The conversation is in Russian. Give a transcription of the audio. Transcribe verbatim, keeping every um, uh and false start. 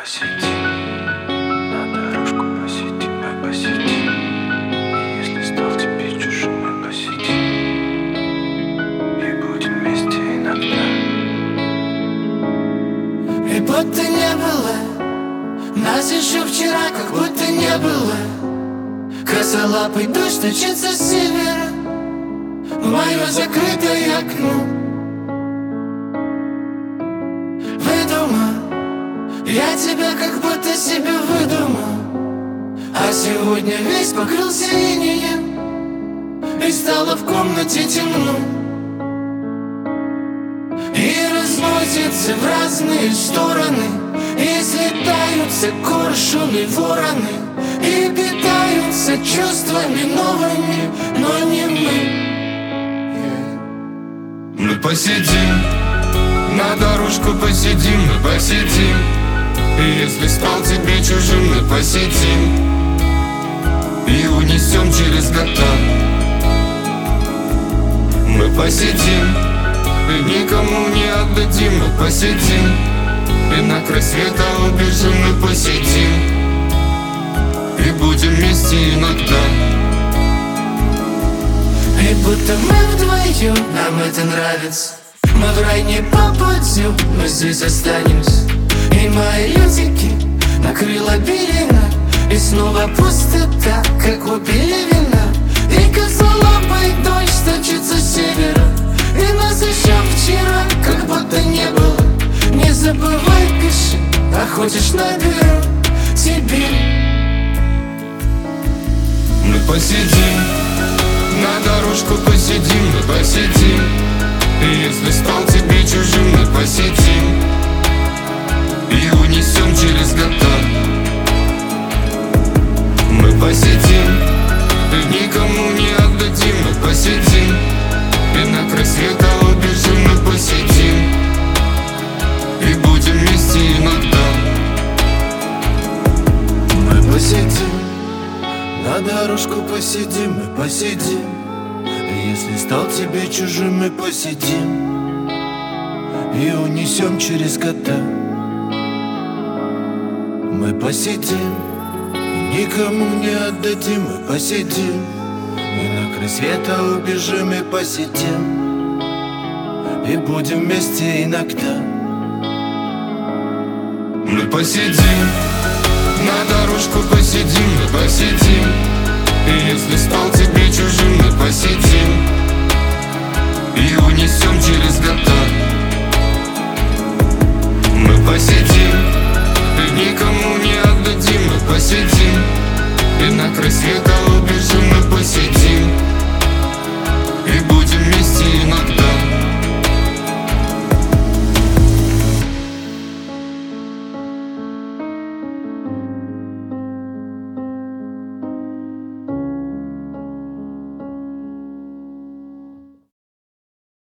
посидим, на дорожку посидим, мы посидим. И если стал тебе чужим, мы посидим и будем вместе иногда. И будто не было нас еще вчера, как будто не было. Косолапый дождь стучится с севера в мое закрытое окно. Выдумал я тебя, как будто себе выдумал, а сегодня весь покрылся инеем, и стало в комнате темно. И разносится в разные стороны, и слетаются коршуны, вороны, и питаются чувствами новыми, но не мы. Мы посидим, на дорожку посидим, мы посидим. И если стал тебе чужим, мы посидим и унесем через года. Мы посидим и никому не отдадим, мы посидим и на край света убежим, мы посидим и будем вместе иногда. И будто мы вдвоем, нам это нравится. Мы в рай не попадем, мы здесь останемся. И мои лютики накрыла белина, и снова пустота, как у Пелевина. И косолапый дождь сточится с севера, и нас еще вчера, как будто не было. Не забывай, пиши, а хочешь наберу тебе. Мы посидим, на дорожку посидим, мы посидим. И если стал тебе чужим, мы посидим и унесем через года. Мы посидим и никому не отдадим, мы посидим и на край света убежим, мы посидим и будем вместе иногда. Мы посидим, на дорожку посидим, мы посидим. И если стал тебе чужим, мы посидим и унесем через года. Мы посидим и никому не отдадим, мы посидим и на край света убежим, и посидим и будем вместе иногда. Мы посидим, на дорожку посидим, мы посидим. И если стал тебе чужим, мы посидим и унесем через года. Мы посидим